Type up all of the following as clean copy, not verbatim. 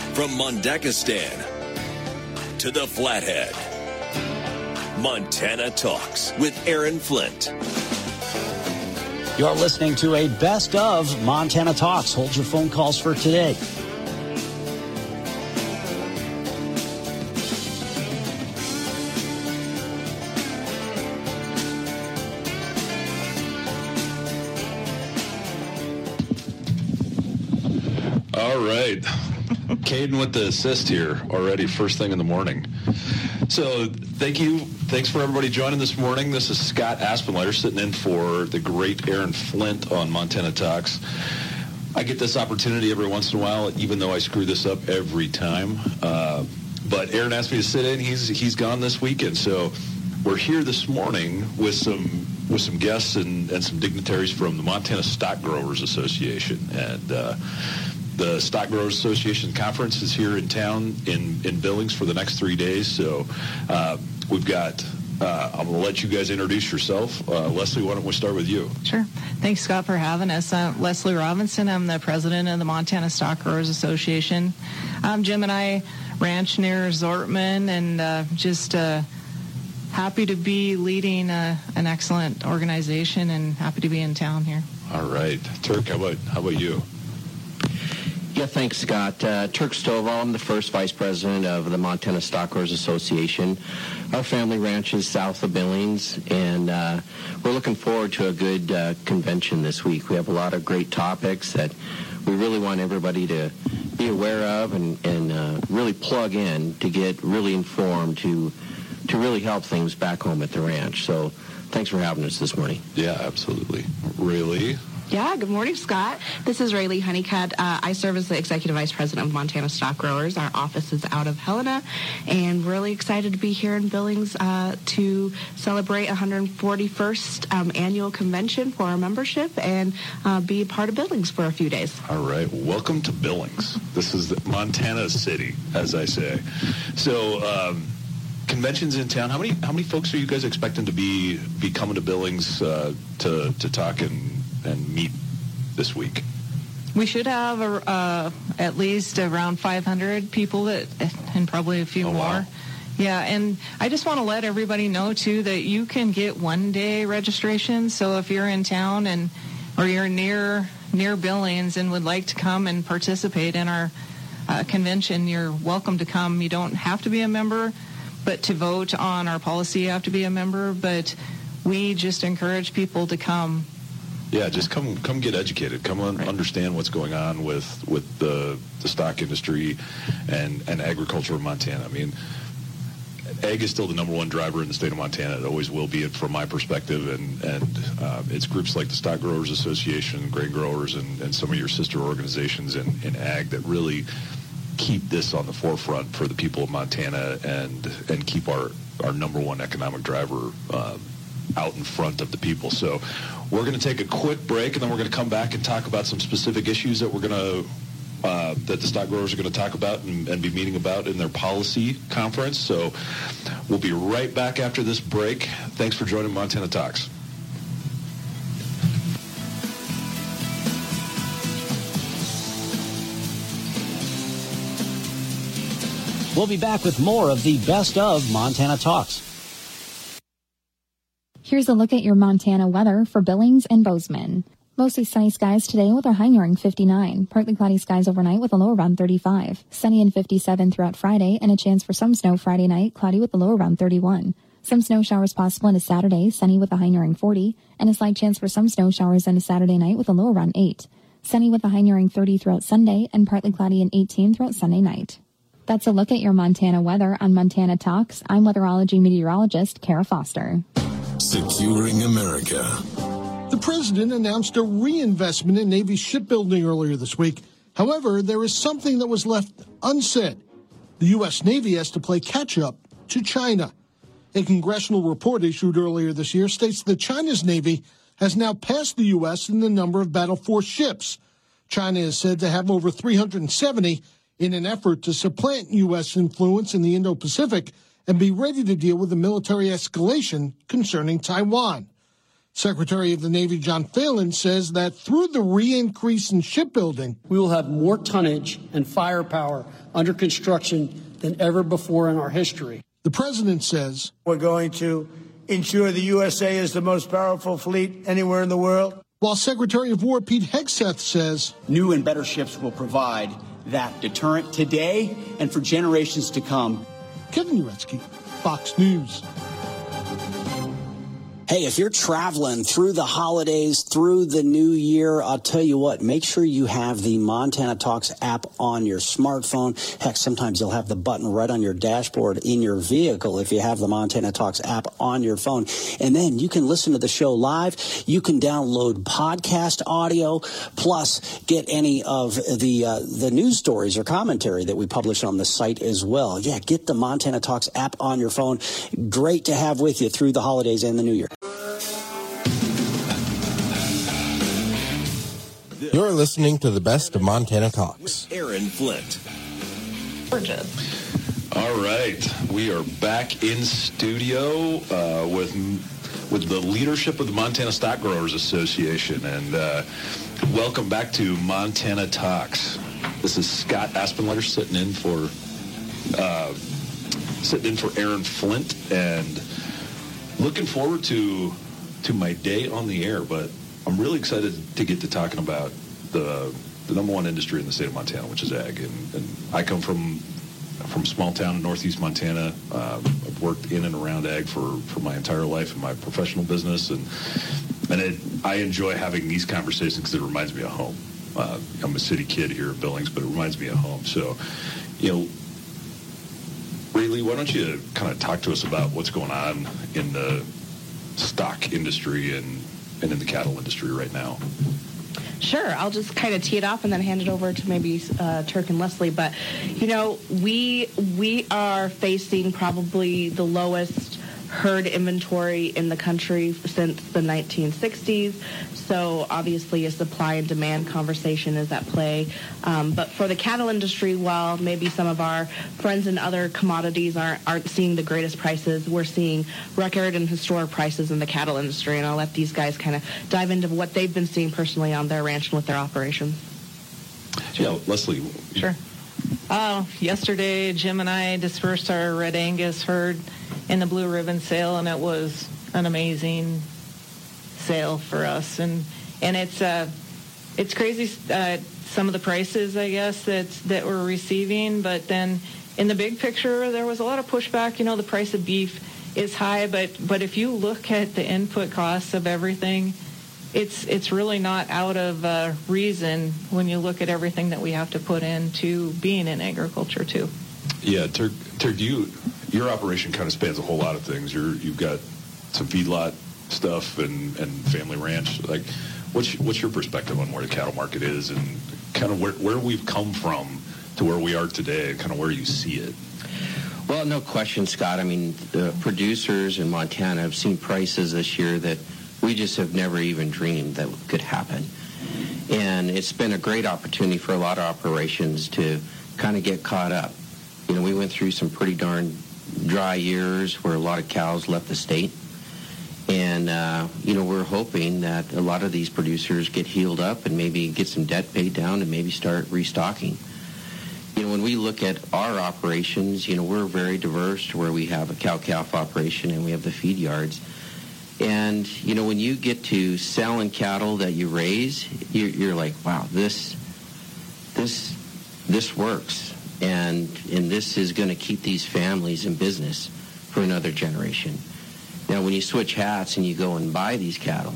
From Mondakistan to the Flathead, Montana Talks with Aaron Flint. You're listening to a best of Montana Talks. Hold your phone calls for today. All right. Caden with the assist here already first thing in the morning. So thank you. Thanks for everybody joining this morning. This is Scott Aspenleiter sitting in for the great Aaron Flint on Montana Talks. I get this opportunity every once in a while, even though I screw this up every time. But Aaron asked me to sit in. He's gone this weekend. So we're here this morning with some guests and some dignitaries from the Montana Stock Growers Association. And the Stock Growers Association Conference is here in town in Billings for the next 3 days. So we've got, I'm going to let you guys introduce yourself. Leslie, why don't we start with you? Sure. Thanks, Scott, for having us. Leslie Robinson. I'm the president of the Montana Stock Growers Association. Jim and I ranch near Zortman, and just happy to be leading an excellent organization and happy to be in town here. All right. Turk, how about you? Yeah, thanks, Scott. Turk Stovall. I'm the first vice president of the Montana Stock Growers Association. Our family ranches south of Billings, and we're looking forward to a good convention this week. We have a lot of great topics that we really want everybody to be aware of and really plug in to get really informed to really help things back home at the ranch. So thanks for having us this morning. Yeah, absolutely. Really? Yeah, good morning, Scott. This is Rayleigh Honeycutt. I serve as the Executive Vice President of Montana Stock Growers. Our office is out of Helena, and really excited to be here in Billings to celebrate 141st annual convention for our membership and be a part of Billings for a few days. All right. Welcome to Billings. This is the Montana City, as I say. So, conventions in town. How many folks are you guys expecting to be coming to Billings to talk and meet this week? We should have at least around 500 people and probably a few more. Wow. Yeah, and I just want to let everybody know, too, that you can get one-day registration. So if you're in town or you're near Billings and would like to come and participate in our convention, you're welcome to come. You don't have to be a member, but to vote on our policy, you have to be a member. But we just encourage people to come. Yeah, just come get educated. Come on, understand what's going on with the stock industry and agriculture in Montana. I mean, ag is still the number one driver in the state of Montana. It always will be, from my perspective. And it's groups like the Stock Growers Association, grain growers, and some of your sister organizations in ag that really keep this on the forefront for the people of Montana and keep our number one economic driver out in front of the people. So we're going to take a quick break, and then we're going to come back and talk about some specific issues that we're going to that the stock growers are going to talk about and be meeting about in their policy conference. So we'll be right back after this break. Thanks for joining Montana Talks. We'll be back with more of the best of Montana Talks. Here's a look at your Montana weather for Billings and Bozeman. Mostly sunny skies today with our high nearing 59. Partly cloudy skies overnight with a low around 35. Sunny and 57 throughout Friday, and a chance for some snow Friday night, cloudy with a low around 31. Some snow showers possible into Saturday, sunny with a high nearing 40, and a slight chance for some snow showers into Saturday night with a low around 8. Sunny with a high nearing 30 throughout Sunday, and partly cloudy and 18 throughout Sunday night. That's a look at your Montana weather on Montana Talks. I'm weatherology meteorologist Kara Foster. Securing America. The president announced a reinvestment in Navy shipbuilding earlier this week. However, there is something that was left unsaid. The U.S. Navy has to play catch-up to China. A congressional report issued earlier this year states that China's Navy has now passed the U.S. in the number of battle force ships. China is said to have over 370 in an effort to supplant U.S. influence in the Indo-Pacific and be ready to deal with the military escalation concerning Taiwan. Secretary of the Navy John Phelan says that through the re-increase in shipbuilding, we will have more tonnage and firepower under construction than ever before in our history. The president says, we're going to ensure the USA is the most powerful fleet anywhere in the world. While Secretary of War Pete Hegseth says, new and better ships will provide that deterrent today and for generations to come. Kevin Uretsky, Fox News. Hey, if you're traveling through the holidays, through the new year, I'll tell you what, make sure you have the Montana Talks app on your smartphone. Heck, sometimes you'll have the button right on your dashboard in your vehicle if you have the Montana Talks app on your phone. And then you can listen to the show live. You can download podcast audio, plus get any of the news stories or commentary that we publish on the site as well. Yeah, get the Montana Talks app on your phone. Great to have with you through the holidays and the new year. You're listening to the best of Montana Talks. Aaron Flint. Gorgeous. All right, we are back in studio with the leadership of the Montana Stock Growers Association, and welcome back to Montana Talks. This is Scott Aspenleiter sitting in for Aaron Flint, and looking forward to my day on the air, but I'm really excited to get to talking about the number one industry in the state of Montana, which is ag. And I come from small town in northeast Montana. I've worked in and around ag for my entire life in my professional business, and I enjoy having these conversations because it reminds me of home. I'm a city kid here at Billings, but it reminds me of home. So, Rayleigh, why don't you kind of talk to us about what's going on in the stock industry and in the cattle industry right now? Sure. I'll just kind of tee it off and then hand it over to maybe Turk and Leslie. But, we are facing probably the lowest herd inventory in the country since the 1960s. So obviously a supply and demand conversation is at play. But for the cattle industry, while maybe some of our friends in other commodities aren't seeing the greatest prices, we're seeing record and historic prices in the cattle industry. And I'll let these guys kind of dive into what they've been seeing personally on their ranch and with their operations. Yeah, Leslie. Sure. Yesterday, Jim and I dispersed our Red Angus herd in the Blue Ribbon sale, and it was an amazing sale for us. And it's crazy some of the prices, I guess, that we're receiving. But then in the big picture, there was a lot of pushback. The price of beef is high, but if you look at the input costs of everything, it's really not out of reason when you look at everything that we have to put into being in agriculture too. Yeah, Turk, your operation kind of spans a whole lot of things. You've got some feedlot stuff and family ranch. Like, what's your perspective on where the cattle market is and kind of where we've come from to where we are today and kind of where you see it? Well, no question, Scott. I mean, the producers in Montana have seen prices this year that we just have never even dreamed that could happen. And it's been a great opportunity for a lot of operations to kind of get caught up. We went through some pretty darn dry years where a lot of cows left the state. And, we're hoping that a lot of these producers get healed up and maybe get some debt paid down and maybe start restocking. When we look at our operations, we're very diverse to where we have a cow-calf operation and we have the feed yards. And, when you get to selling cattle that you raise, you're like, wow, this works. And this is going to keep these families in business for another generation. Now, when you switch hats and you go and buy these cattle,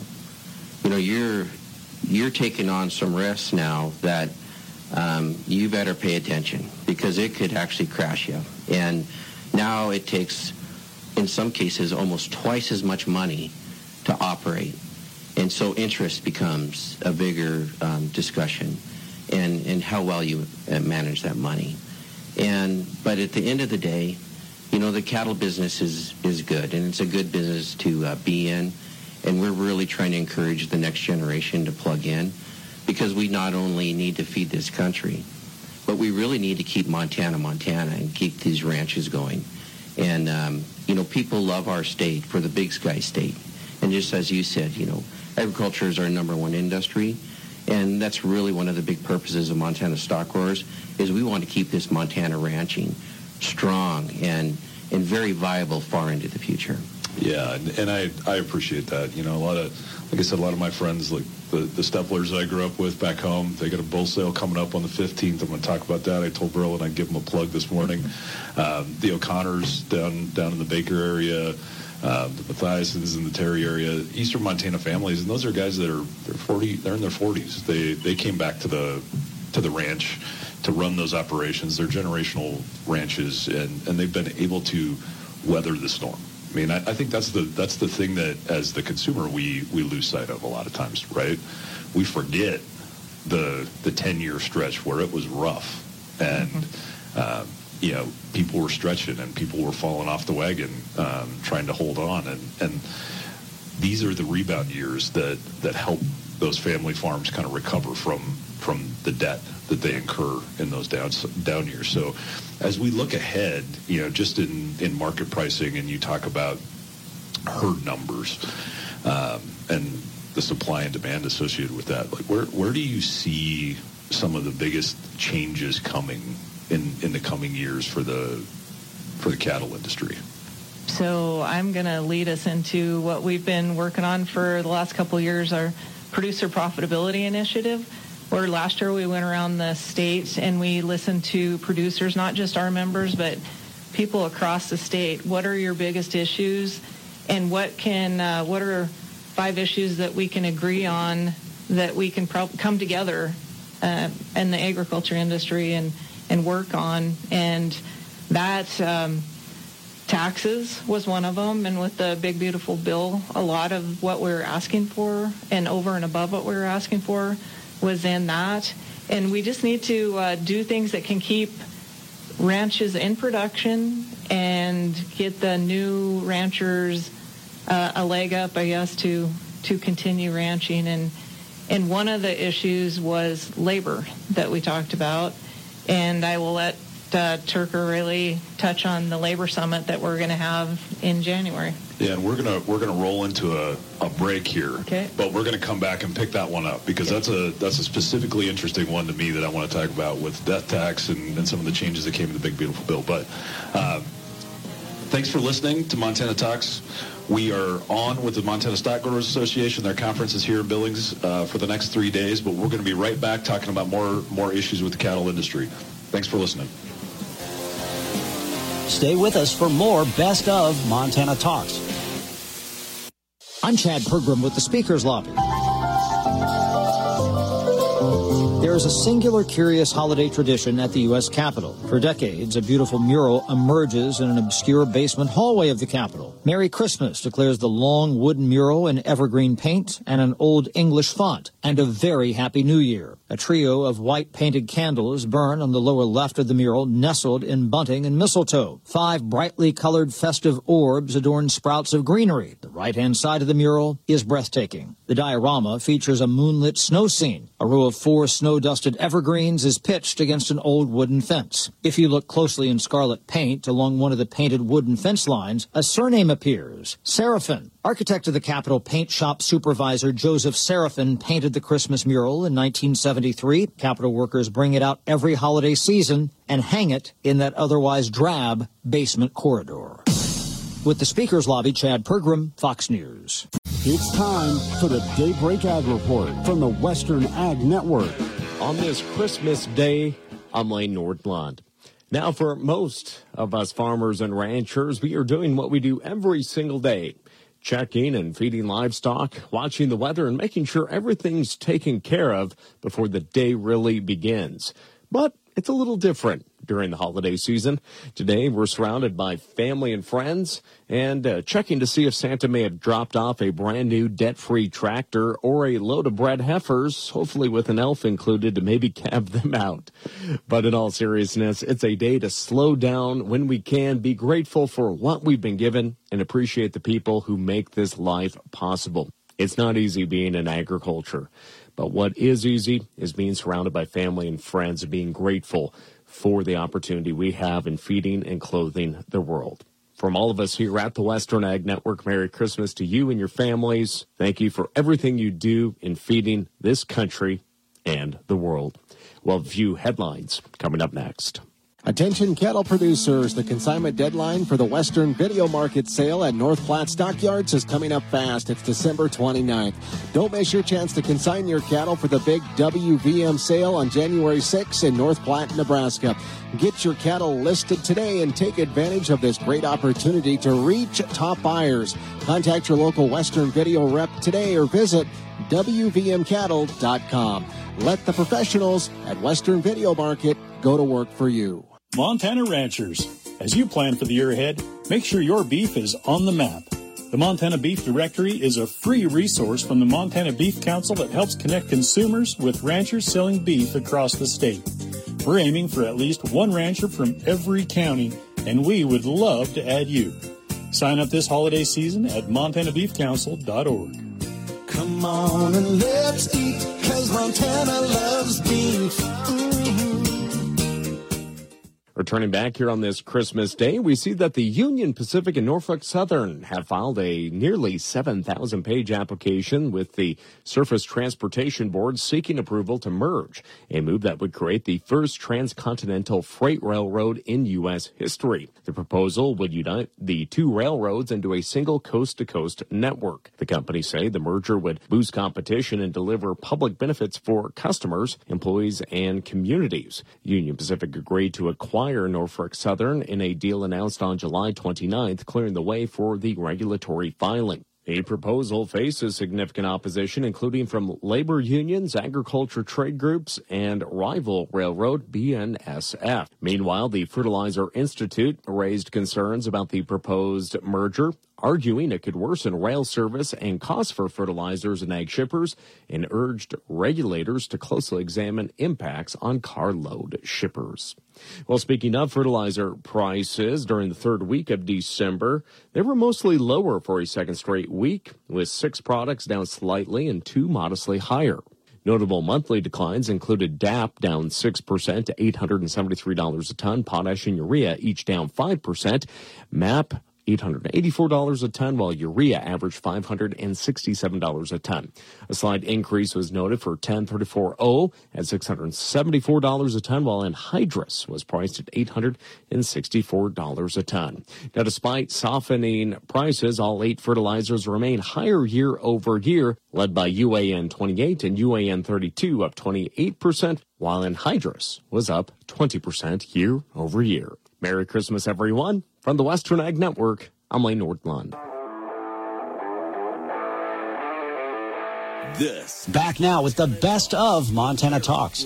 you're taking on some risks now that you better pay attention because it could actually crash you. And now it takes, in some cases, almost twice as much money to operate. And so interest becomes a bigger discussion and how well you manage that money. But at the end of the day, the cattle business is good, and it's a good business to be in, and we're really trying to encourage the next generation to plug in because we not only need to feed this country, but we really need to keep Montana and keep these ranches going. And, people love our state for the Big Sky State. And just as you said, agriculture is our number one industry. And that's really one of the big purposes of Montana Stock Growers, is we want to keep this Montana ranching strong and very viable far into the future. Yeah, and I appreciate that. A lot of my friends, like the Steplers I grew up with back home, they got a bull sale coming up on the 15th. I'm going to talk about that. I told Berlin I'd give them a plug this morning. The O'Connors down in the Baker area, the Mathiasons in the Terry area, Eastern Montana families, and those are guys that they're in their 40s. They came back to the ranch to run those operations. They're generational ranches, and they've been able to weather the storm. I mean, I think that's the thing that, as the consumer, we lose sight of a lot of times, right? We forget the 10-year stretch where it was rough, and people were stretching and people were falling off the wagon, trying to hold on, and these are the rebound years that help those family farms kind of recover from the debt that they incur in those down years. So as we look ahead, just in market pricing, and you talk about herd numbers and the supply and demand associated with that, like where do you see some of the biggest changes coming in the coming years for the cattle industry? So I'm going to lead us into what we've been working on for the last couple of years, our Producer Profitability Initiative, where last year we went around the state and we listened to producers, not just our members, but people across the state. What are your biggest issues, and what are 5 issues that we can agree on that we can come together in the agriculture industry and work on? And that taxes was one of them, and with the big beautiful bill, a lot of what we were asking for and over and above what we were asking for was in that. And we just need to do things that can keep ranches in production and get the new ranchers a leg up, I guess, to continue ranching. And one of the issues was labor that we talked about, and I will let Turker really touch on the labor summit that we're going to have in January. Yeah, and we're gonna roll into a break here, okay. But we're going to come back and pick that one up, because that's a specifically interesting one to me that I want to talk about, with death tax and some of the changes that came in the big beautiful bill. But thanks for listening to Montana Talks. We are on with the Montana Stock Growers Association. Their conference is here in Billings for the next 3 days, but we're going to be right back talking about more issues with the cattle industry. Thanks for listening. Stay with us for more Best of Montana Talks. I'm Chad Pergram with the Speaker's Lobby. There is a singular, curious holiday tradition at the U.S. Capitol. For decades, a beautiful mural emerges in an obscure basement hallway of the Capitol. Merry Christmas declares the long wooden mural in evergreen paint and an Old English font, and a very Happy New Year. A trio of white painted candles burn on the lower left of the mural, nestled in bunting and mistletoe. 5 brightly colored festive orbs adorn sprouts of greenery. The right-hand side of the mural is breathtaking. The diorama features a moonlit snow scene. A row of 4 snow-dusted evergreens is pitched against an old wooden fence. If you look closely in scarlet paint along one of the painted wooden fence lines, a surname appears, Seraphin. Architect of the Capitol paint shop supervisor Joseph Seraphin painted the Christmas mural in 1973. Capitol workers bring it out every holiday season and hang it in that otherwise drab basement corridor. With the Speaker's Lobby, Chad Pergram, Fox News. It's time for the Daybreak Ag Report from the Western Ag Network. On this Christmas Day, I'm Lane Nordblond. Now, for most of us farmers and ranchers, we are doing what we do every single day. Checking and feeding livestock, watching the weather, and making sure everything's taken care of before the day really begins. But it's a little different during the holiday season. Today, we're surrounded by family and friends and checking to see if Santa may have dropped off a brand new debt-free tractor or a load of bred heifers, hopefully with an elf included to maybe cab them out. But in all seriousness, it's a day to slow down when we can, be grateful for what we've been given, and appreciate the people who make this life possible. It's not easy being in agriculture, but what is easy is being surrounded by family and friends and being grateful for the opportunity we have in feeding and clothing the world. From all of us here at the Western Ag Network, Merry Christmas to you and your families. Thank you for everything you do in feeding this country and the world. We'll have a few headlines coming up next. Attention cattle producers, the consignment deadline for the Western Video Market sale at North Platte Stockyards is coming up fast. It's December 29th. Don't miss your chance to consign your cattle for the big WVM sale on January 6th in North Platte, Nebraska. Get your cattle listed today and take advantage of this great opportunity to reach top buyers. Contact your local Western Video rep today or visit WVMcattle.com. Let the professionals at Western Video Market go to work for you. Montana ranchers, as you plan for the year ahead, make sure your beef is on the map. The Montana Beef Directory is a free resource from the Montana Beef Council that helps connect consumers with ranchers selling beef across the state. We're aiming for at least one rancher from every county, and we would love to add you. Sign up this holiday season at montanabeefcouncil.org. Come on and let's eat, 'cause Montana loves beef. Returning back here on this Christmas Day, we see that the Union Pacific and Norfolk Southern have filed a nearly 7,000-page application with the Surface Transportation Board seeking approval to merge, a move that would create the first transcontinental freight railroad in U.S. history. The proposal would unite the two railroads into a single coast-to-coast network. The companies say the merger would boost competition and deliver public benefits for customers, employees, and communities. Union Pacific agreed to acquire Norfolk Southern in a deal announced on July 29th, clearing the way for the regulatory filing. The proposal faces significant opposition, including from labor unions, agriculture trade groups, and rival railroad BNSF. Meanwhile, the Fertilizer Institute raised concerns about the proposed merger, arguing it could worsen rail service and costs for fertilizers and ag shippers, and urged regulators to closely examine impacts on carload shippers. Well, speaking of fertilizer prices, during the third week of December, they were mostly lower for a second straight week, with 6 products down slightly and 2 modestly higher. Notable monthly declines included DAP down 6% to $873 a ton, potash and urea each down 5%, MAP $884 a ton, while urea averaged $567 a ton. A slight increase was noted for 1034O at $674 a ton, while anhydrous was priced at $864 a ton. Now, despite softening prices, all 8 fertilizers remain higher year over year, led by UAN 28 and UAN 32 up 28%, while anhydrous was up 20% year over year. Merry Christmas, everyone. From the Western Ag Network, I'm Lane Nordlund. This. Back now with the best of Montana Talks.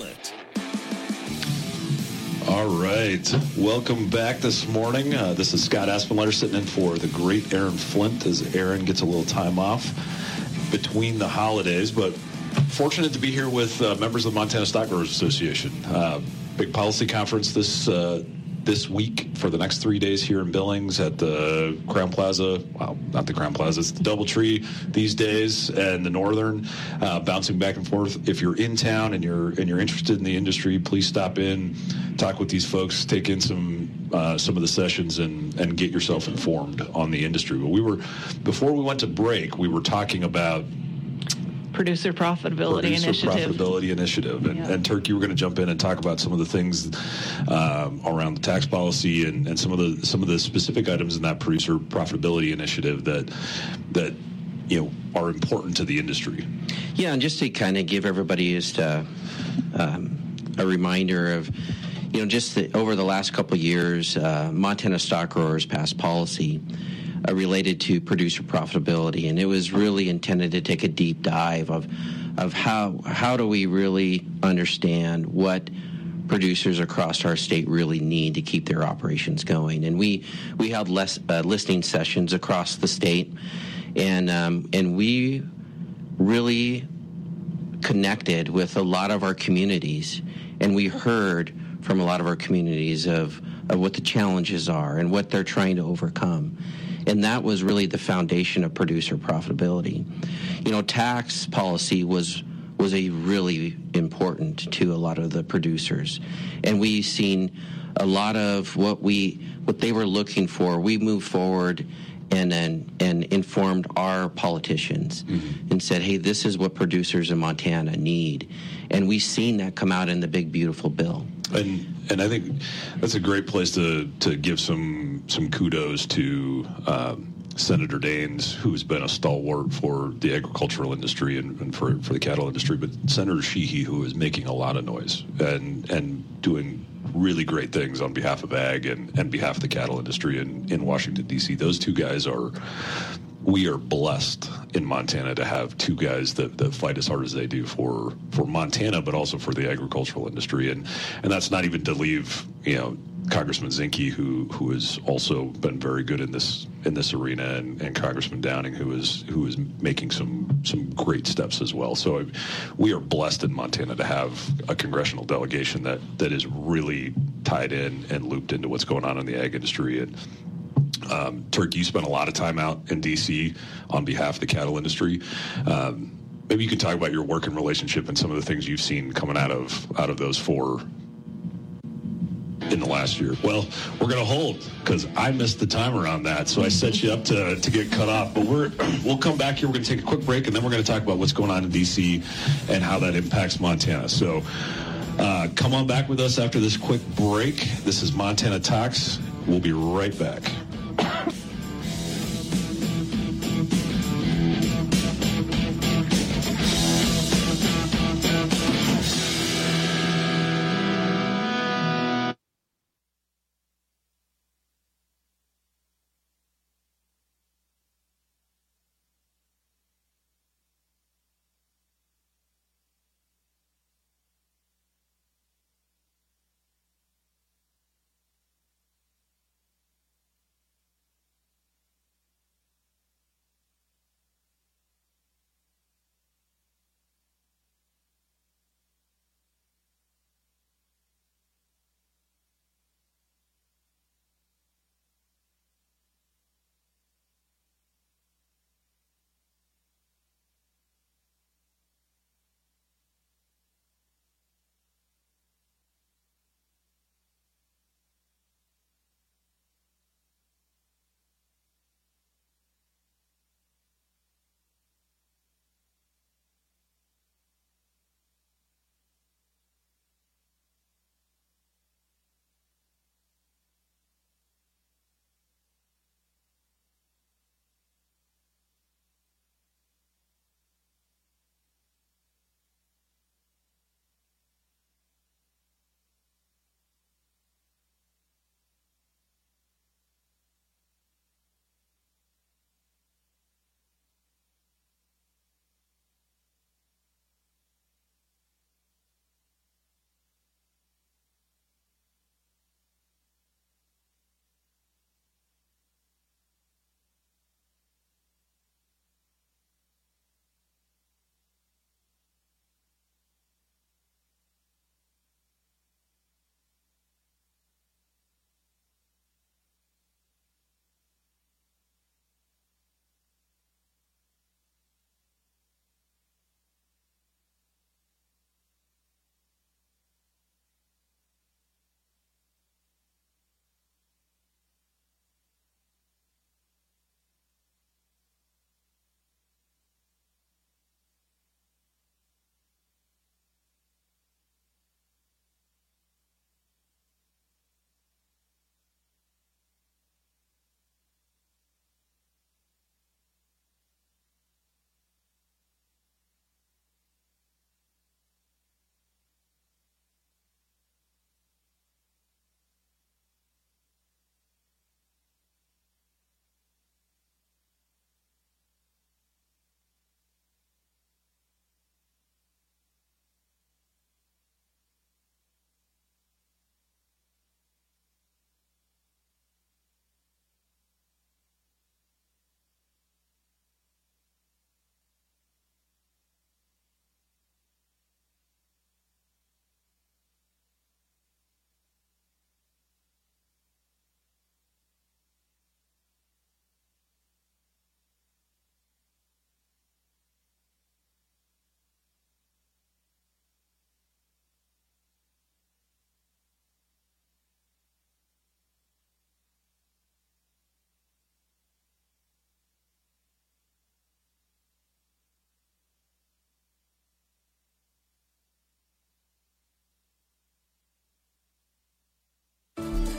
All right. Welcome back this morning. This is Scott Aspenleiter sitting in for the great Aaron Flint as Aaron gets a little time off between the holidays, but fortunate to be here with members of the Montana Stockgrowers Association. Big policy conference this week for the next 3 days here in Billings at the Crown Plaza. Well, not the Crown Plaza. It's the Doubletree these days and the Northern, bouncing back and forth. If you're in town and you're interested in the industry, please stop in, talk with these folks, take in some of the sessions and get yourself informed on the industry. But before we went to break, we were talking about Producer Profitability Initiative. And Turk, you were going to jump in and talk about some of the things around the tax policy and some of the specific items in that Producer Profitability Initiative that are important to the industry. Yeah, and just to kind of give everybody just a reminder of, over the last couple of years, Montana Stock Growers passed policy related to producer profitability, and it was really intended to take a deep dive of how do we really understand what producers across our state really need to keep their operations going. And we held listening sessions across the state, and we really connected with a lot of our communities, and we heard from a lot of our communities of what the challenges are and what they're trying to overcome. And that was really the foundation of producer profitability. Tax policy was a really important to a lot of the producers. And we've seen a lot of what they were looking for, we moved forward and informed our politicians and said, hey, this is what producers in Montana need. And we've seen that come out in the big, beautiful bill. And I think that's a great place to give some kudos to Senator Daines, who's been a stalwart for the agricultural industry and for the cattle industry, but Senator Sheehy, who is making a lot of noise and doing really great things on behalf of ag and behalf of the cattle industry in Washington, D.C. Those two guys we are blessed in Montana to have two guys that fight as hard as they do for Montana, but also for the agricultural industry. And that's not even to leave, Congressman Zinke, who has also been very good in this arena, and Congressman Downing, who is making some great steps as well. So we are blessed in Montana to have a congressional delegation that is really tied in and looped into what's going on in the ag industry. And Turk, you spent a lot of time out in D.C. on behalf of the cattle industry. Maybe you can talk about your working relationship and some of the things you've seen coming out of those four in the last year. Well, we're going to hold because I missed the timer on that, so I set you up to get cut off. But we'll come back here. We're going to take a quick break, and then we're going to talk about what's going on in D.C. and how that impacts Montana. So come on back with us after this quick break. This is Montana Talks. We'll be right back.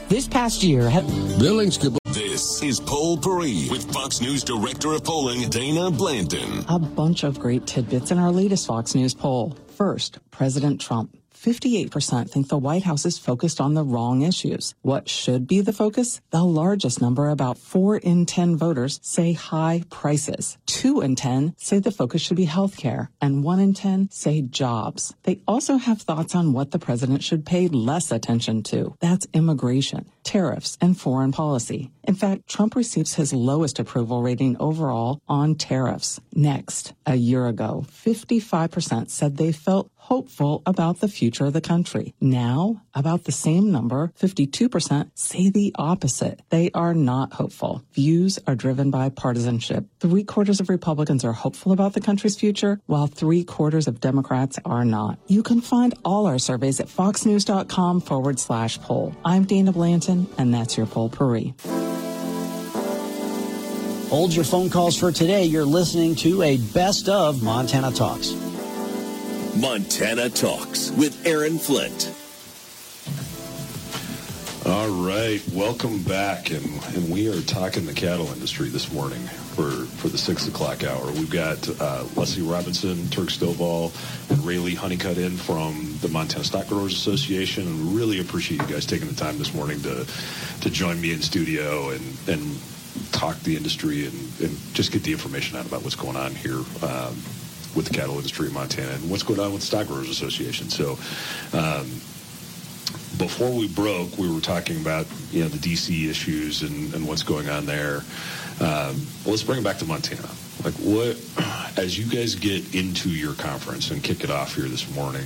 This past year, This is Poll Paris with Fox News Director of Polling, Dana Blanton. a bunch of great tidbits in our latest Fox News poll. First, President Trump. 58% think the White House is focused on the wrong issues. What should be the focus? The largest number, about 4 in 10 voters, say high prices. 2 in 10 say the focus should be health care, and 1 in 10 say jobs. They also have thoughts on what the president should pay less attention to. That's immigration, tariffs, and foreign policy. In fact, Trump receives his lowest approval rating overall on tariffs. Next, a year ago, 55% said they felt hopeful about the future of the country. Now, about the same number, 52%, say the opposite. They are not hopeful. Views are driven by partisanship. 3/4 of Republicans are hopeful about the country's future, while 3/4 of Democrats are not. You can find all our surveys at foxnews.com/poll. I'm Dana Blanton, and that's your Poll Paris. Hold your phone calls for today. You're listening to a best of Montana Talks. Montana Talks with Aaron Flint. All right, welcome back, and we are talking the cattle industry this morning for the 6 o'clock hour. We've got Leslie Robinson, Turk Stovall, and Rayleigh Honeycutt in from the Montana Stock Growers Association, and really appreciate you guys taking the time this morning to join me in studio and talk the industry and just get the information out about what's going on here with the cattle industry in Montana and what's going on with the Stock Growers Association. So before we broke, we were talking about the DC issues and what's going on there. Well, let's bring it back to Montana. Like, what, as you guys get into your conference and kick it off here this morning,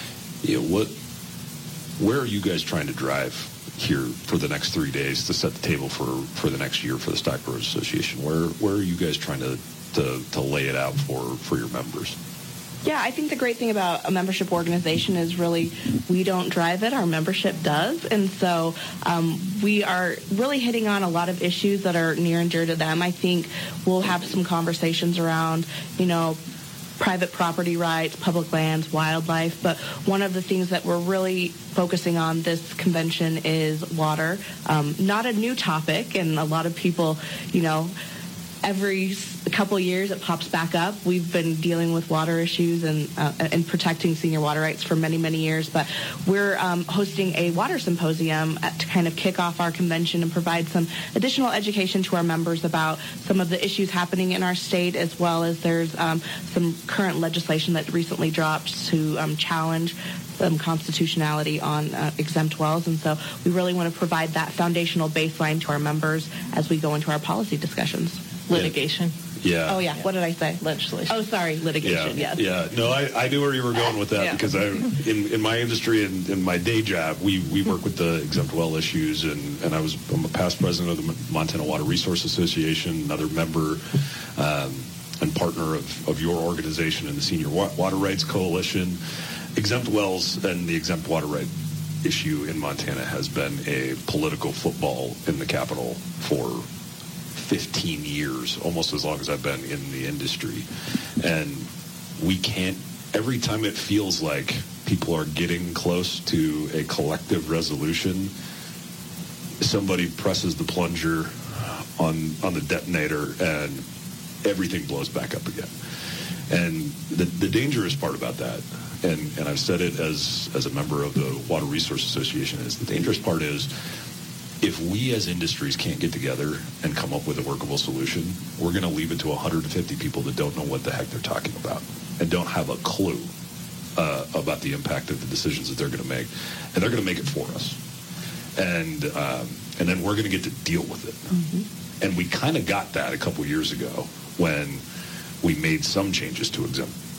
where are you guys trying to drive here for the next 3 days to set the table for the next year for the Stock Growers Association? Where are you guys trying to lay it out for your members? Yeah, I think the great thing about a membership organization is really we don't drive it, our membership does. And so we are really hitting on a lot of issues that are near and dear to them. I think we'll have some conversations around, private property rights, public lands, wildlife. But one of the things that we're really focusing on this convention is water. Not a new topic, and a lot of people, every couple years it pops back up. We've been dealing with water issues and protecting senior water rights for many, many years. But we're hosting a water symposium to kind of kick off our convention and provide some additional education to our members about some of the issues happening in our state, as well as there's some current legislation that recently dropped to challenge constitutionality on exempt wells. And so we really want to provide that foundational baseline to our members as we go into our policy discussions. Litigation. Yeah. Oh, yeah. What did I say? Legislation. Oh, sorry. Litigation, yes. Yeah. No, I knew where you were going with that because in my industry and in my day job, we work with the exempt well issues, and I'm a past president of the Montana Water Resource Association, another member and partner of your organization in the Senior Water Rights Coalition. Exempt wells and the exempt water right issue in Montana has been a political football in the Capitol for 15 years, almost as long as I've been in the industry. And we can't, every time it feels like people are getting close to a collective resolution, somebody presses the plunger on the detonator and everything blows back up again. And the dangerous part about that, and I've said it as a member of the Water Resource Association, is the dangerous part is if we as industries can't get together and come up with a workable solution, we're going to leave it to 150 people that don't know what the heck they're talking about and don't have a clue about the impact of the decisions that they're going to make. And they're going to make it for us. And then we're going to get to deal with it. Mm-hmm. And we kind of got that a couple years ago when we made some changes to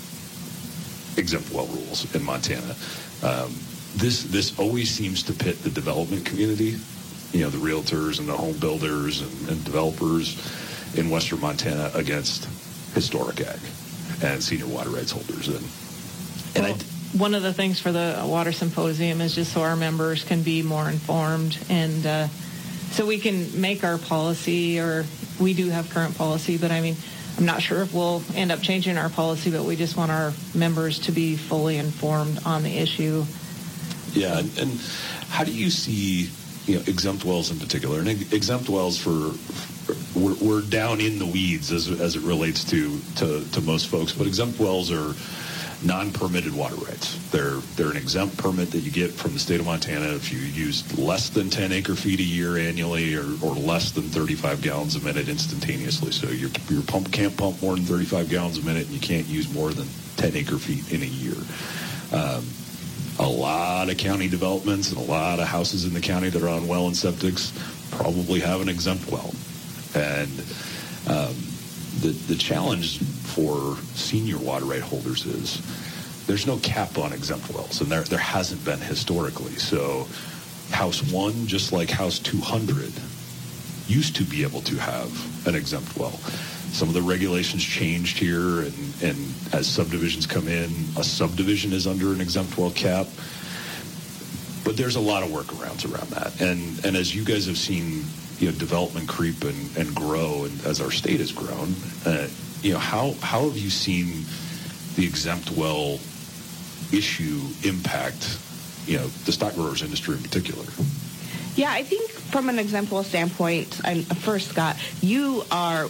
exempt well rules in Montana. This always seems to pit the development community, the realtors and the home builders and developers in western Montana against historic ag and senior water rights holders. One of the things for the water symposium is just so our members can be more informed and so we can make our policy, or we do have current policy, but I'm not sure if we'll end up changing our policy, but we just want our members to be fully informed on the issue. Yeah, and how do you see, exempt wells in particular, and exempt wells we're down in the weeds as it relates to most folks, but exempt wells are non-permitted water rights. They're an exempt permit that you get from the state of Montana if you use less than 10 acre-feet a year annually or less than 35 gallons a minute instantaneously. So your pump can't pump more than 35 gallons a minute, and you can't use more than 10 acre-feet in a year. A lot of county developments and a lot of houses in the county that are on well and septics probably have an exempt well. And the challenge for senior water right holders is there's no cap on exempt wells, and there hasn't been historically. So House 1, just like House 200, used to be able to have an exempt well. Some of the regulations changed here, and as subdivisions come in, a subdivision is under an exempt well cap. But there's a lot of workarounds around that. And as you guys have seen, development creep and grow, and as our state has grown, how have you seen the exempt well issue impact, the stock growers industry in particular? Yeah, I think from an exempt well standpoint, and first, Scott, you are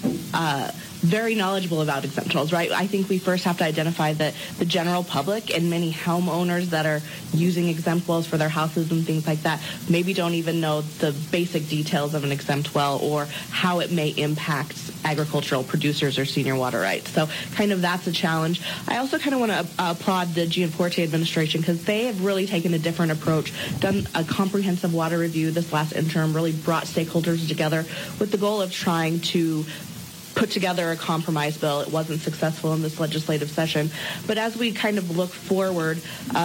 very knowledgeable about exempt wells, right? I think we first have to identify that the general public and many homeowners that are using exempt wells for their houses and things like that maybe don't even know the basic details of an exempt well or how it may impact agricultural producers or senior water rights. So kind of that's a challenge. I also kind of want to applaud the Gianforte administration because they have really taken a different approach, done a comprehensive water review this last interim, really brought stakeholders together with the goal of trying to put together a compromise bill. It wasn't successful in this legislative session. But as we kind of look forward,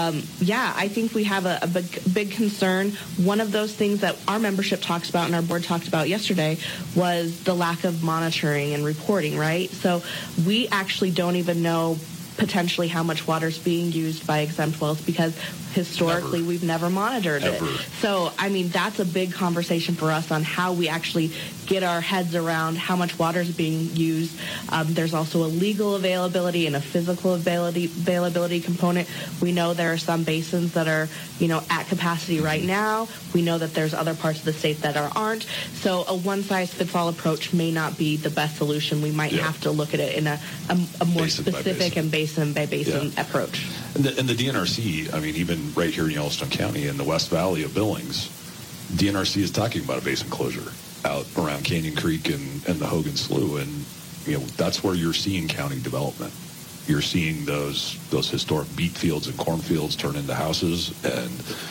I think we have a big concern. One of those things that our membership talks about and our board talked about yesterday was the lack of monitoring and reporting, right? So we actually don't even know potentially how much water is being used by exempt wells because historically we've never monitored it. So, that's a big conversation for us on how we actually get our heads around how much water is being used. There's also a legal availability and a physical availability component. We know there are some basins that are, at capacity right now. We know that there's other parts of the state that aren't. So a one-size-fits-all approach may not be the best solution. We might have to look at it in a more basin specific and basin-by-basin approach. And the DNRC, even right here in Yellowstone County in the West Valley of Billings, DNRC is talking about a basin closure out around Canyon Creek and the Hogan Slough, and that's where you're seeing county development. You're seeing those historic beet fields and cornfields turn into houses, and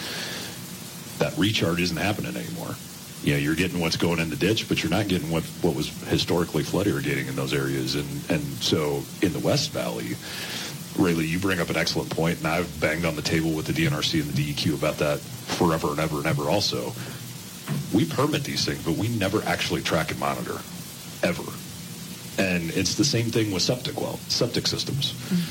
that recharge isn't happening anymore. You're getting what's going in the ditch, but you're not getting what was historically flood irrigating in those areas. And so in the West Valley, Rayleigh, you bring up an excellent point, and I've banged on the table with the DNRC and the DEQ about that forever and ever and ever also. We permit these things, but we never actually track and monitor, ever. And it's the same thing with septic systems.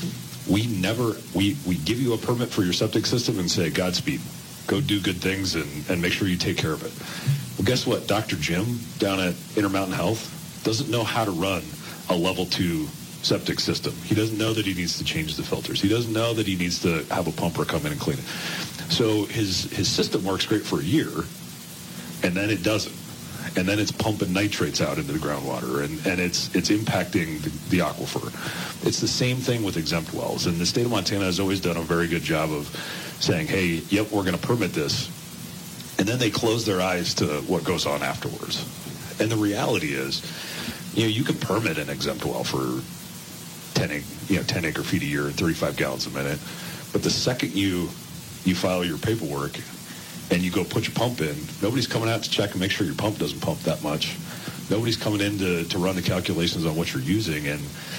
Mm-hmm. We give you a permit for your septic system and say, Godspeed, go do good things and make sure you take care of it. Well, guess what? Dr. Jim down at Intermountain Health doesn't know how to run a level 2 septic system. He doesn't know that he needs to change the filters. He doesn't know that he needs to have a pumper come in and clean it. So his system works great for a year, and then it doesn't. And then it's pumping nitrates out into the groundwater, and it's impacting the aquifer. It's the same thing with exempt wells. And the state of Montana has always done a very good job of saying, hey, yep, we're going to permit this. And then they close their eyes to what goes on afterwards. And the reality is, you can permit an exempt well for 10 acre feet a year and 35 gallons a minute. But the second you file your paperwork and you go put your pump in, nobody's coming out to check and make sure your pump doesn't pump that much. Nobody's coming in to run the calculations on what you're using.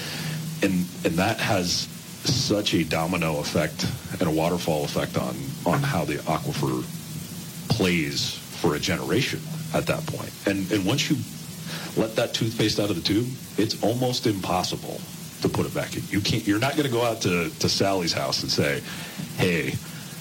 And that has such a domino effect and a waterfall effect on how the aquifer plays for a generation at that point. And once you let that toothpaste out of the tube, it's almost impossible to put it back in. You're not going to go out to Sally's house and say, hey,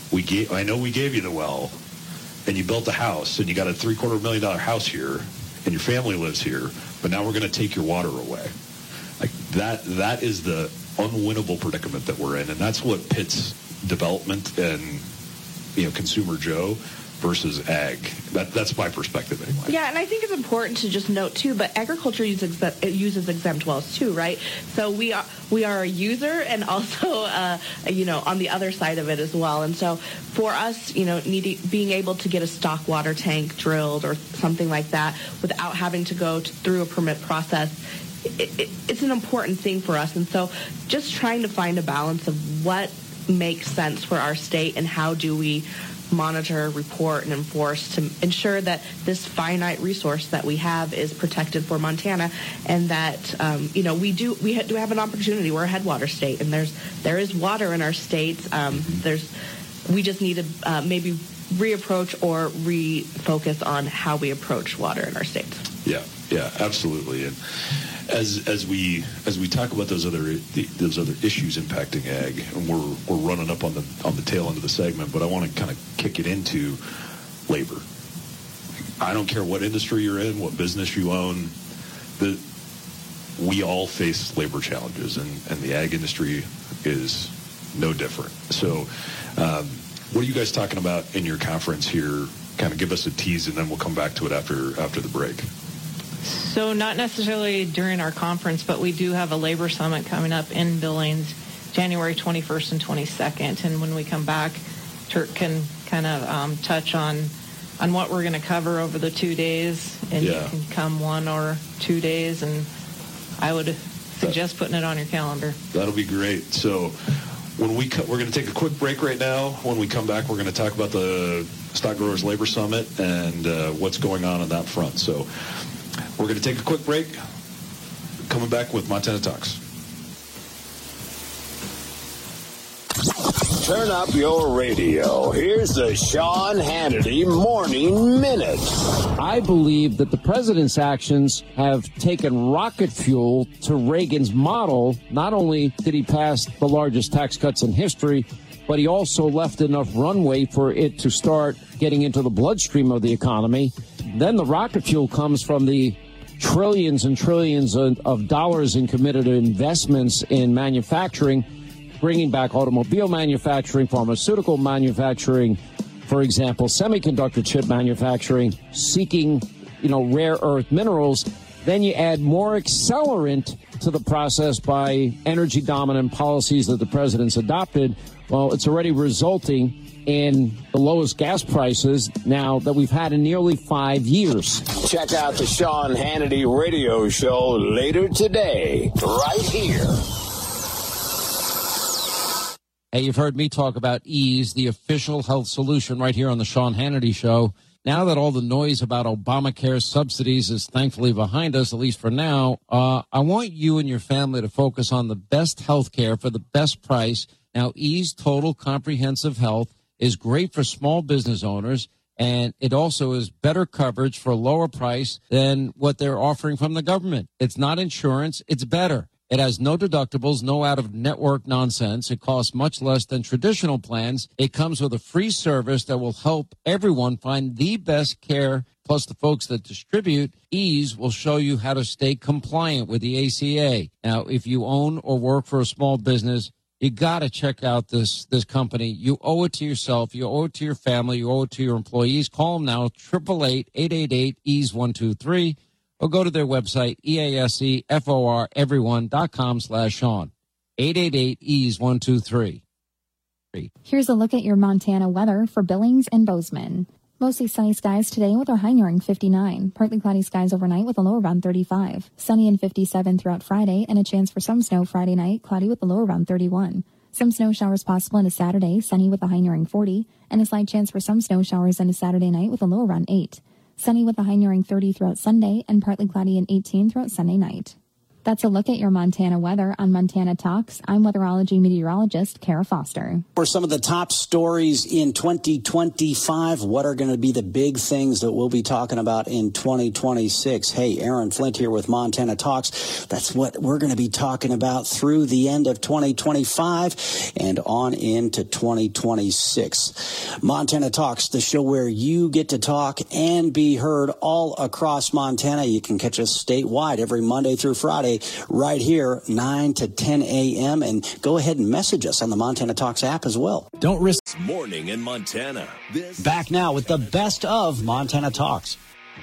I know we gave you the well, and you built a house, and you got a $750,000 house here, and your family lives here, but now we're going to take your water away. Like that is the unwinnable predicament that we're in, and that's what pits development and consumer Joe versus ag. That's my perspective anyway. Yeah, and I think it's important to just note too, but agriculture uses exempt wells too, right? So we are a user and also on the other side of it as well. And so for us, being able to get a stock water tank drilled or something like that without having to go through a permit process, it's an important thing for us. And so just trying to find a balance of what makes sense for our state and how do we monitor, report, and enforce to ensure that this finite resource that we have is protected for Montana, and that we do have an opportunity. We're a headwater state, and there is water in our states. We just need to maybe reapproach or refocus on how we approach water in our states. Yeah, absolutely. And as we talk about those other issues impacting ag, and we're running up on the tail end of the segment, but I want to kind of kick it into labor. I don't care what industry you're in, what business you own, we all face labor challenges, and the ag industry is no different. So what are you guys talking about in your conference here? Kind of give us a tease, and then we'll come back to it after the break. So not necessarily during our conference, but we do have a labor summit coming up in Billings, January 21st and 22nd. And when we come back, Turk can kind of touch on what we're going to cover over the 2 days. And you can come 1 or 2 days, and I would suggest putting it on your calendar. That'll be great. So when we're going to take a quick break right now. When we come back, we're going to talk about the Stock Growers Labor Summit and what's going on that front. So we're going to take a quick break. Coming back with Montana Talks. Turn up your radio. Here's the Sean Hannity Morning Minute. I believe that the president's actions have taken rocket fuel to Reagan's model. Not only did he pass the largest tax cuts in history, but he also left enough runway for it to start getting into the bloodstream of the economy. Then the rocket fuel comes from the trillions and trillions of dollars in committed investments in manufacturing, bringing back automobile manufacturing, pharmaceutical manufacturing, for example, semiconductor chip manufacturing, seeking, rare earth minerals. Then you add more accelerant to the process by energy dominant policies that the president's adopted. Well, it's already resulting in the lowest gas prices now that we've had in nearly 5 years. Check out the Sean Hannity radio show later today, right here. Hey, you've heard me talk about Ease, the official health solution, right here on the Sean Hannity Show. Now that all the noise about Obamacare subsidies is thankfully behind us, at least for now, I want you and your family to focus on the best health care for the best price. Now, Ease Total Comprehensive Health is great for small business owners, and it also is better coverage for a lower price than what they're offering from the government. It's not insurance, it's better. It has no deductibles, no out-of-network nonsense. It costs much less than traditional plans. It comes with a free service that will help everyone find the best care. Plus, the folks that distribute Ease will show you how to stay compliant with the ACA. Now, if you own or work for a small business, you got to check out this company. You owe it to yourself. You owe it to your family. You owe it to your employees. Call them now, 888-888-EASE-123, or go to their website, EASEFOREveryone.com/Sean. 888-EASE-123. Here's a look at your Montana weather for Billings and Bozeman. Mostly sunny skies today with our high nearing 59. Partly cloudy skies overnight with a low around 35. Sunny and 57 throughout Friday, and a chance for some snow Friday night, cloudy with a low around 31. Some snow showers possible into Saturday, sunny with a high nearing 40, and a slight chance for some snow showers into Saturday night with a low around 8. Sunny with a high nearing 30 throughout Sunday, and partly cloudy and 18 throughout Sunday night. That's a look at your Montana weather on Montana Talks. I'm weatherology meteorologist Kara Foster. For some of the top stories in 2025, what are going to be the big things that we'll be talking about in 2026? Hey, Aaron Flint here with Montana Talks. That's what we're going to be talking about through the end of 2025 and on into 2026. Montana Talks, the show where you get to talk and be heard all across Montana. You can catch us statewide every Monday through Friday Friday right here, 9 to 10 a.m. And go ahead and message us on the Montana Talks app as well. Don't risk Morning in Montana. Back now with the best of Montana Talks.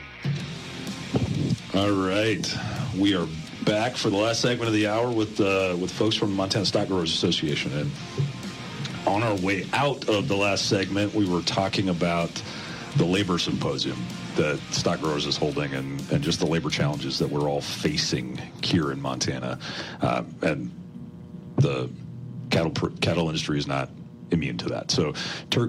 All right. We are back for the last segment of the hour with folks from the Montana Stock Growers Association. And on our way out of the last segment, we were talking about the labor symposium that Stock Growers is holding and just the labor challenges that we're all facing here in Montana. And the cattle industry is not immune to that. So, Turk,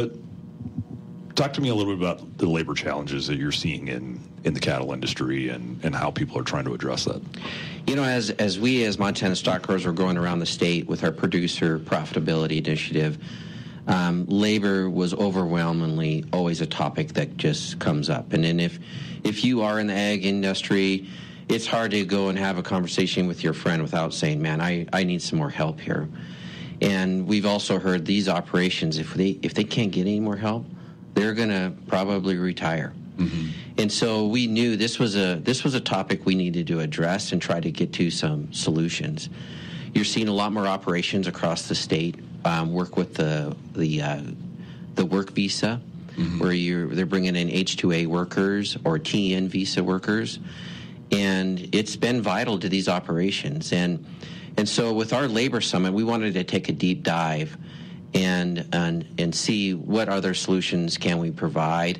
talk to me a little bit about the labor challenges that you're seeing in the cattle industry and how people are trying to address that. You know, as we as Montana Stock Growers are going around the state with our producer profitability initiative, labor was overwhelmingly always a topic that just comes up. And then if you are in the ag industry, it's hard to go and have a conversation with your friend without saying, man, I need some more help here. And we've also heard these operations, if they can't get any more help, they're going to probably retire. Mm-hmm. And so we knew this was a topic we needed to address and try to get to some solutions. You're seeing a lot more operations across the state work with the work visa, mm-hmm. where they're bringing in H-2A workers or TN visa workers, and it's been vital to these operations. And so with our labor summit, we wanted to take a deep dive and see what other solutions can we provide,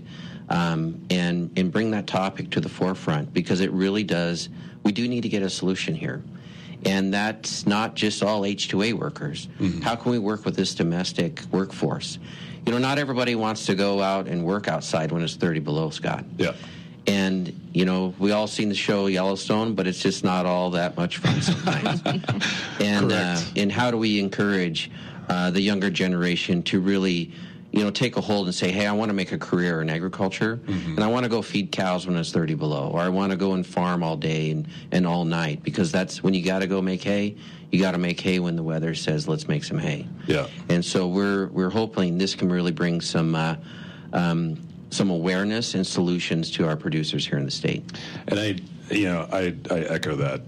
and bring that topic to the forefront, because it really does. We do need to get a solution here. And that's not just all H-2A workers. Mm-hmm. How can we work with this domestic workforce? You know, not everybody wants to go out and work outside when it's 30 below, Scott. Yeah. And, you know, we all seen the show Yellowstone, but it's just not all that much fun sometimes. And how do we encourage the younger generation to really, you know, take a hold and say, hey, I want to make a career in agriculture, mm-hmm. and I want to go feed cows when it's 30 below, or I want to go and farm all day and all night, because that's when you got to go make hay. You got to make hay when the weather says let's make some hay. Yeah. And so we're hoping this can really bring some awareness and solutions to our producers here in the state. And I echo that.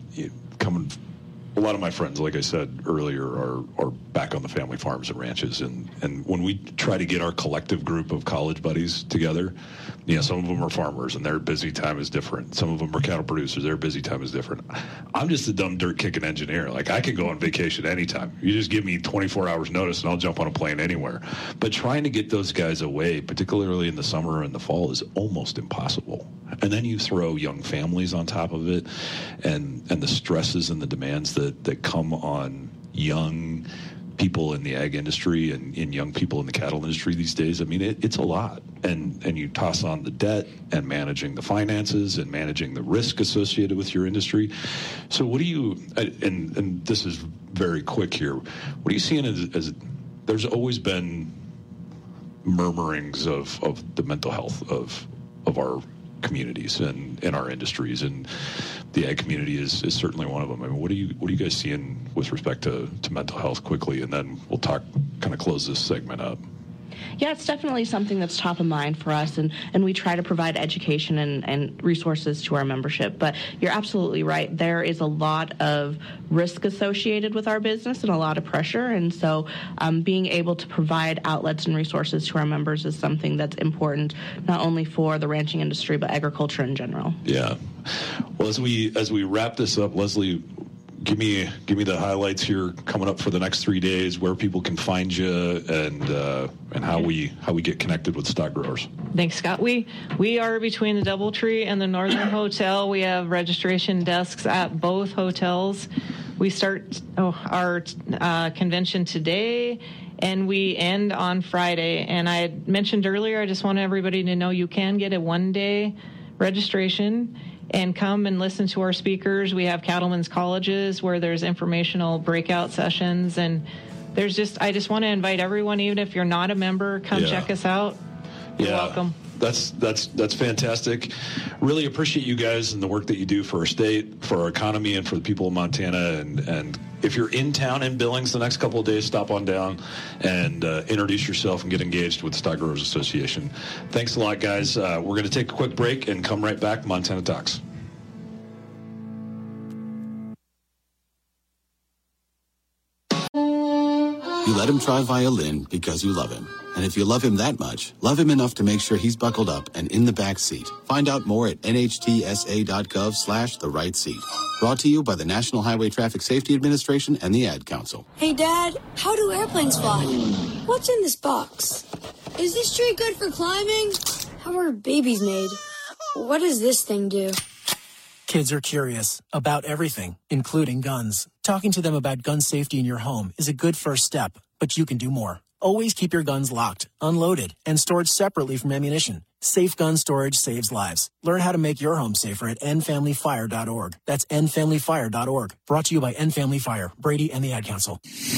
A lot of my friends, like I said earlier, are back on the family farms and ranches, and when we try to get our collective group of college buddies together, you know, some of them are farmers and their busy time is different. Some of them are cattle producers, their busy time is different. I'm just a dumb dirt kicking engineer. Like, I can go on vacation anytime. You just give me 24 hours notice and I'll jump on a plane anywhere. But trying to get those guys away, particularly in the summer and the fall, is almost impossible. And then you throw young families on top of it, and the stresses and the demands that come on young people in the ag industry and young people in the cattle industry these days. I mean, it's a lot. And you toss on the debt and managing the finances and managing the risk associated with your industry. So what do you, and this is very quick here, what are you seeing as there's always been murmurings of the mental health of our communities and in our industries, and the ag community is certainly one of them. I mean, what are you guys seeing with respect to mental health quickly, and then we'll kind of close this segment up. Yeah, it's definitely something that's top of mind for us, and we try to provide education and resources to our membership. But you're absolutely right. There is a lot of risk associated with our business and a lot of pressure, and so being able to provide outlets and resources to our members is something that's important, not only for the ranching industry, but agriculture in general. Yeah. Well, as we wrap this up, Leslie, Give me the highlights here coming up for the next 3 days, where people can find you, and how we get connected with stock growers. Thanks, Scott. We are between the DoubleTree and the Northern Hotel. We have registration desks at both hotels. We start our convention today, and we end on Friday. And I had mentioned earlier, I just want everybody to know you can get a one-day registration and come and listen to our speakers. We have cattlemen's colleges where there's informational breakout sessions, and I just want to invite everyone, even if you're not a member, come check us out. You're welcome. That's fantastic. Really appreciate you guys and the work that you do for our state, for our economy, and for the people of Montana. And if you're in town in Billings the next couple of days, stop on down and introduce yourself and get engaged with the Stock Growers Association. Thanks a lot, guys. We're going to take a quick break and come right back. Montana Talks. You let him try violin because you love him. And if you love him that much, love him enough to make sure he's buckled up and in the back seat. Find out more at nhtsa.gov/the right seat. Brought to you by the National Highway Traffic Safety Administration and the Ad Council. Hey, Dad, how do airplanes fly? What's in this box? Is this tree good for climbing? How are babies made? What does this thing do? Kids are curious about everything, including guns. Talking to them about gun safety in your home is a good first step, but you can do more. Always keep your guns locked, unloaded, and stored separately from ammunition. Safe gun storage saves lives. Learn how to make your home safer at endfamilyfire.org. That's endfamilyfire.org. Brought to you by End Family Fire, Brady, and the Ad Council.